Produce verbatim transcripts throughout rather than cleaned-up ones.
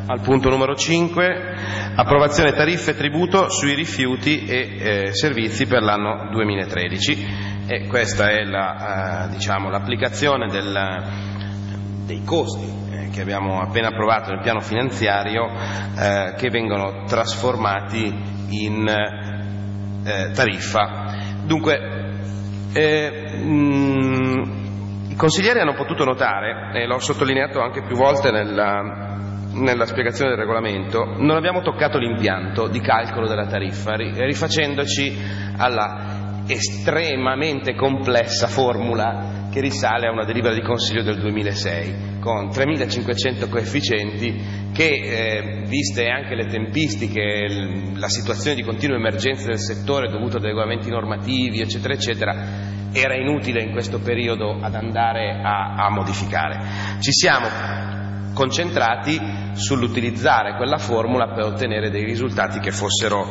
al punto numero cinque, approvazione tariffe e tributo sui rifiuti e eh, servizi per l'anno duemilatredici, e questa è la, eh, diciamo, l'applicazione del, dei costi eh, che abbiamo appena approvato nel piano finanziario, eh, che vengono trasformati in eh, tariffa. Dunque, eh, mh, i consiglieri hanno potuto notare, e l'ho sottolineato anche più volte nella nella spiegazione del regolamento, non abbiamo toccato l'impianto di calcolo della tariffa, rifacendoci alla estremamente complessa formula che risale a una delibera di consiglio del duemilasei con tremilacinquecento coefficienti che, eh, viste anche le tempistiche, la situazione di continua emergenza del settore dovuta ad adeguamenti normativi eccetera eccetera, era inutile in questo periodo ad andare a, a modificare. Ci siamo concentrati sull'utilizzare quella formula per ottenere dei risultati che fossero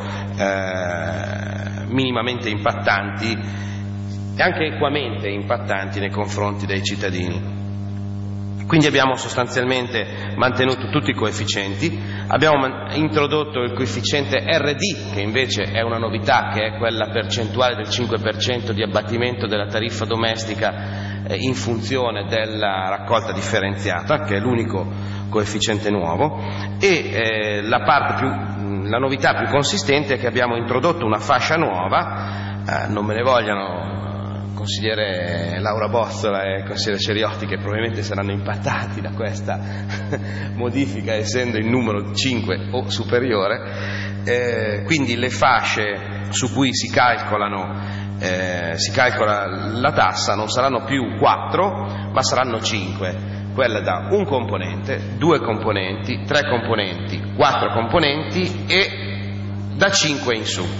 eh, minimamente impattanti e anche equamente impattanti nei confronti dei cittadini. Quindi abbiamo sostanzialmente mantenuto tutti i coefficienti, abbiamo introdotto il coefficiente R D, che invece è una novità, che è quella percentuale del cinque per cento di abbattimento della tariffa domestica eh, in funzione della raccolta differenziata, che è l'unico coefficiente nuovo, e eh, la, parte più, la novità più consistente è che abbiamo introdotto una fascia nuova, eh, non me ne vogliano consigliere Laura Bozzola e consigliere Ceriotti, che probabilmente saranno impattati da questa modifica essendo il numero cinque o superiore, eh, quindi le fasce su cui si calcolano eh, si calcola la tassa non saranno più quattro ma saranno cinque, quella da un componente, due componenti, tre componenti, quattro componenti e da cinque in su.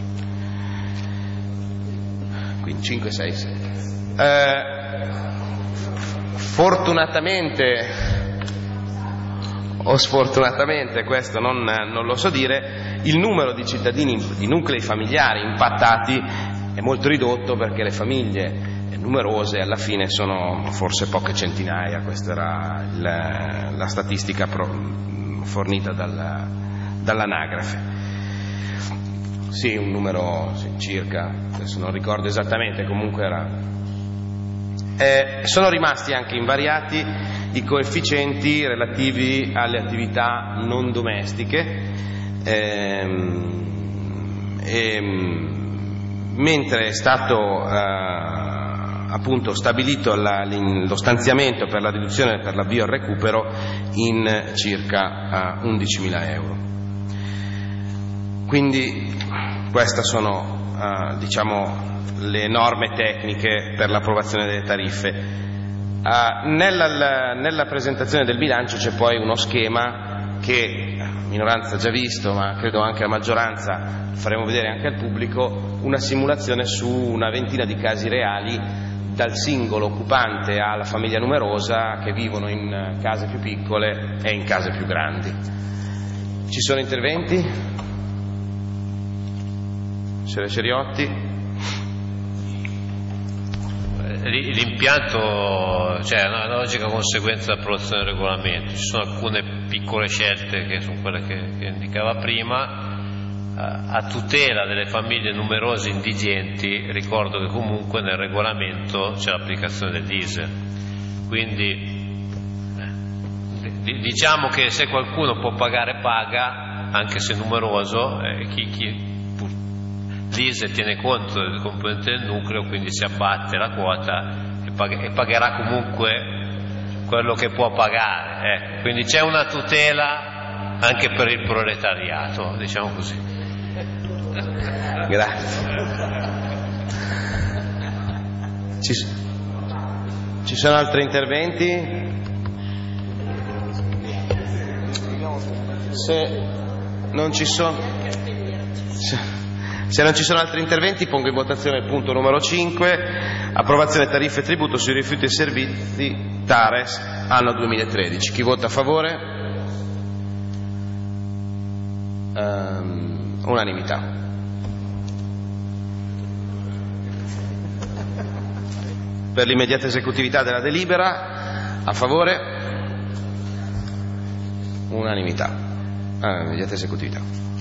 Quindi cinque, sei, sette. Eh, fortunatamente o sfortunatamente, questo non, non lo so dire, il numero di cittadini, di nuclei familiari impattati è molto ridotto, perché le famiglie numerose alla fine sono forse poche centinaia. Questa era il, la statistica pro, fornita dalla, dall'anagrafe. Sì, un numero sì, circa, adesso non ricordo esattamente, comunque era. Eh, sono rimasti anche invariati i coefficienti relativi alle attività non domestiche, ehm, ehm, mentre è stato eh, appunto stabilito la, lo stanziamento per la riduzione per l'avvio al recupero in circa eh, undicimila euro. Quindi queste sono eh, diciamo le norme tecniche per l'approvazione delle tariffe. Eh, nella, nella presentazione del bilancio c'è poi uno schema che la minoranza ha già visto, ma credo anche la maggioranza, faremo vedere anche al pubblico, una simulazione su una ventina di casi reali, dal singolo occupante alla famiglia numerosa, che vivono in case più piccole e in case più grandi. Ci sono interventi? Signor Ceriotti. L'impianto, cioè, è una logica conseguenza dell'approvazione del regolamento. Ci sono alcune piccole scelte che sono quelle che, che indicava prima, a tutela delle famiglie numerose indigenti. Ricordo che comunque nel regolamento c'è l'applicazione dell'I S E E, quindi diciamo che se qualcuno può pagare paga, anche se numeroso, eh, chi, chi l'I S E E tiene conto del componente del nucleo, quindi si abbatte la quota e, pag- e pagherà comunque quello che può pagare, ecco. Quindi c'è una tutela anche per il proletariato, diciamo così. Grazie. Ci, ci sono altri interventi? Se non ci sono se, Se non ci sono altri interventi, pongo in votazione il punto numero cinque, approvazione tariffe e tributo sui rifiuti e servizi TARES anno duemilatredici. Chi vota a favore? Um, unanimità. Per l'immediata esecutività della delibera, a favore? unanimità, ah, immediata esecutività.